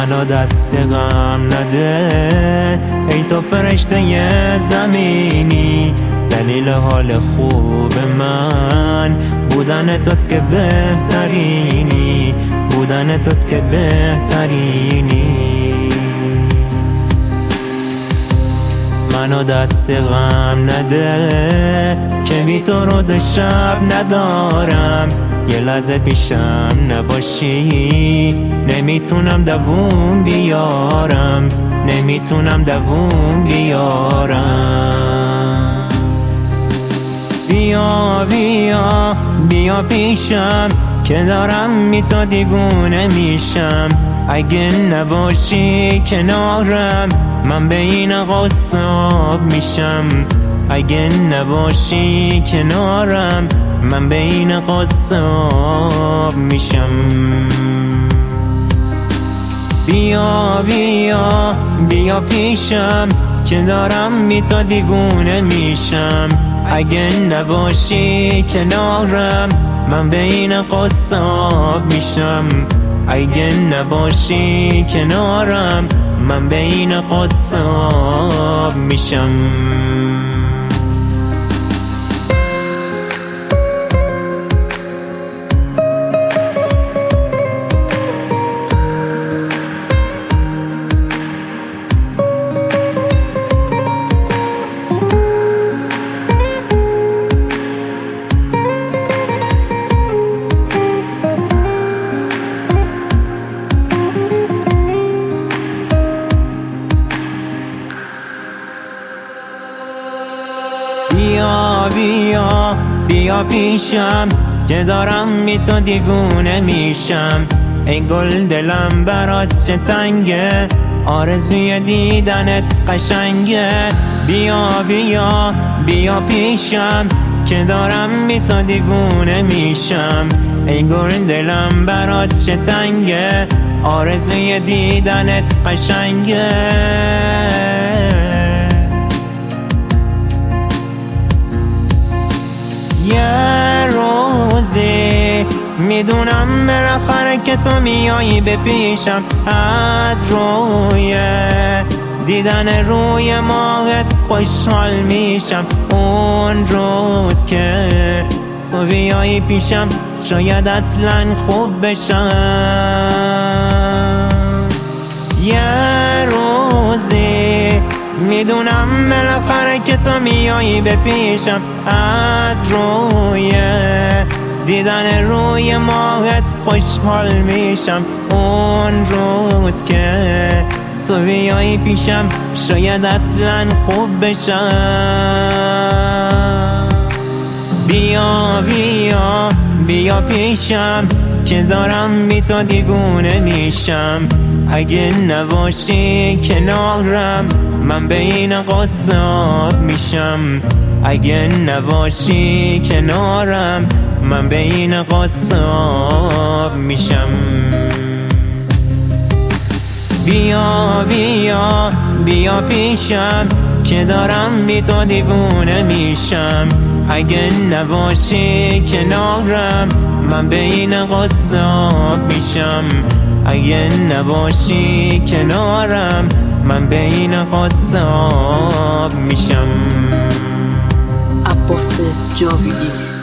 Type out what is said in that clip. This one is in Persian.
منو دست غم نده ای تو فرشته زمینی، دلیل حال خوب من بودن توست که بهترینی، بودن توست که بهترینی. منو دست غم نده که بی تو روز شب ندارم، یه لحظه پیشم نباشی نمیتونم دووم بیارم، نمیتونم دووم بیارم. بیا بیا بیا پیشم که دارم بی تو دیوونه میشم، اگه نباشی کنارم من به این قصاب میشم، اگه نباشی کنارم من به این قصاب میشم. بیا بیا بیا پیشم که دارم بی تو دیوونه میشم، اگه نباشی کنارم من به این قصاب میشم، اگه نباشی کنارم من به این قصاب میشم. بیا بیا بیا پیشم که دارم بی تو دیوونه میشم، ای گل دلم برات چه تنگه آرزوی دیدنت قشنگه. بیا بیا بیا پیشم که دارم بی تو دیوونه میشم، ای گل دلم برات چه تنگه آرزوی دیدنت قشنگه. یه روزی میدونم بالاخره که تو میایی به پیشم، از روی دیدن روی ماهت خوشحال میشم، اون روز که تو بیایی پیشم شاید اصلا خوب بشم. یه روزی میدونم بالاخره که تو میایی به پیشم، از روی دیدن روی ماهت خوشحال میشم، اون روز که تو بیایی پیشم شاید اصلا خوب بشم. بیا بیا بیا پیشم که دارم بی تو دیوونه میشم، اگه نباشی کنارم من به این قصاب میشم، اگه نباشی کنارم من به این قصاب میشم. بیا بیا بیا پیشم که دارم بی تو دیوونه میشم، اگه نباشی کنارم من به این قصاب میشم، اگه نباشی کنارم من به این قصاب میشم. عباس جاویدی.